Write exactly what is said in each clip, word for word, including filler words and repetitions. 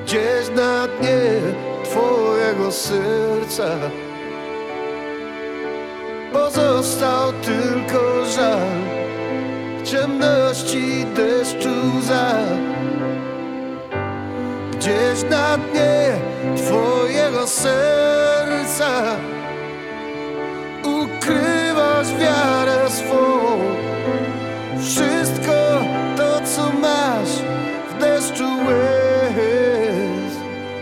Gdzieś na dnie twojego serca pozostał tylko żal, w ciemności deszczu łza. Gdzieś na dnie twojego serca ukrywasz wiarę swą. Wszystko to, co masz w deszczu łez.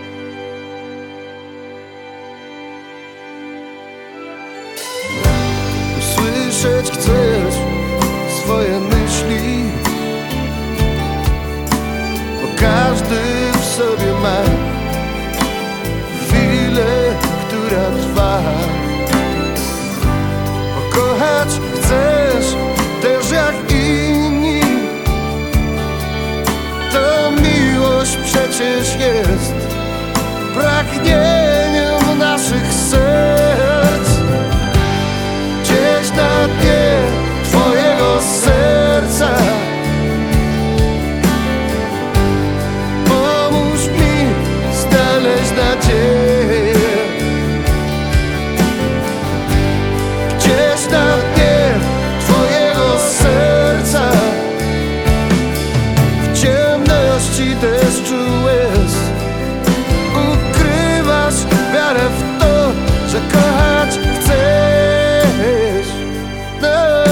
Usłyszeć chcesz swoje myśli, bo każdy w sobie ma chwilę, która trwa. Pokochać chcesz też jak inni, to miłość przecież jest pragnieniem naszych serc. Gdzieś na dnie twojego serca pomóż mi znaleźć nadzieję. Gdzieś na dnie twojego serca w ciemności deszczu łez ukrywasz wiarę w to, że kochać chcesz. No.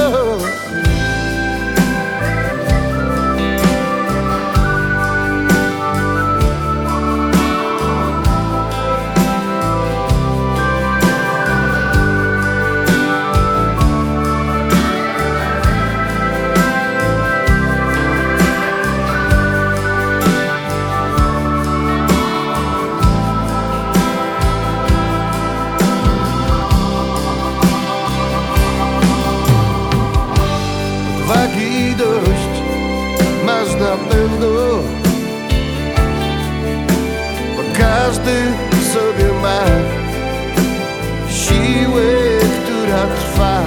Odwagi dość masz na pewno, bo każdy w sobie ma siłę, która trwa.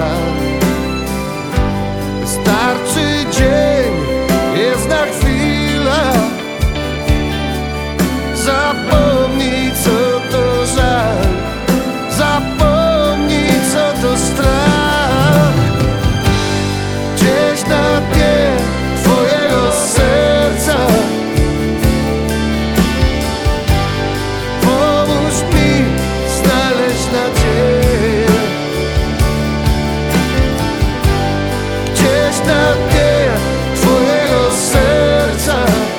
Wystarczy dzień, jedna chwila, zapomnij co to żal, zapomnij co to strach. Gdzieś na dnie twojego serca pomóż mi znaleźć nadzieję. Gdzieś na dnie twojego serca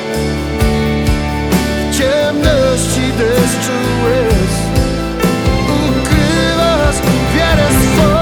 w ciemności deszczu łez ukrywasz wiarę swą.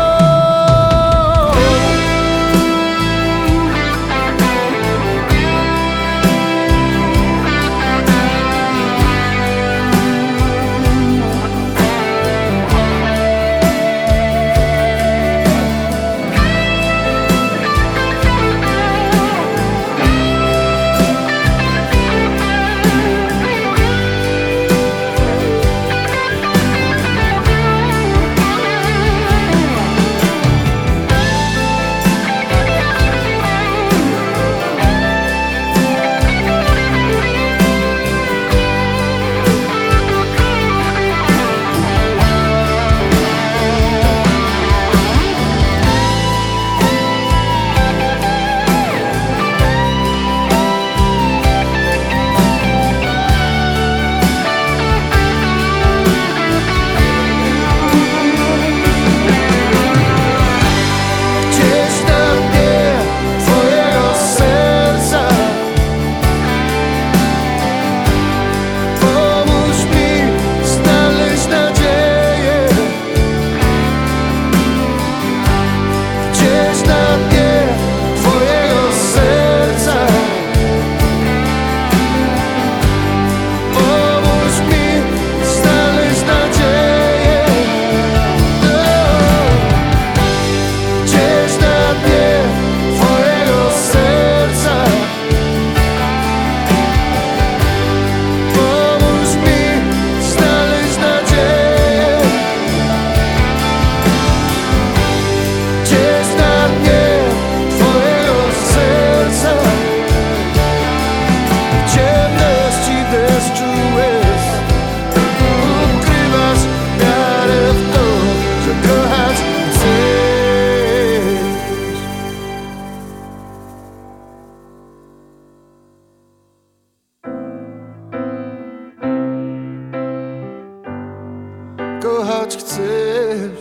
kochać chcesz.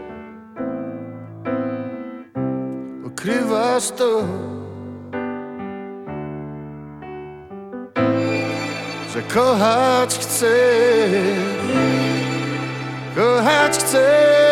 Ukrywasz to, że kochać chcesz. Kochać chcesz.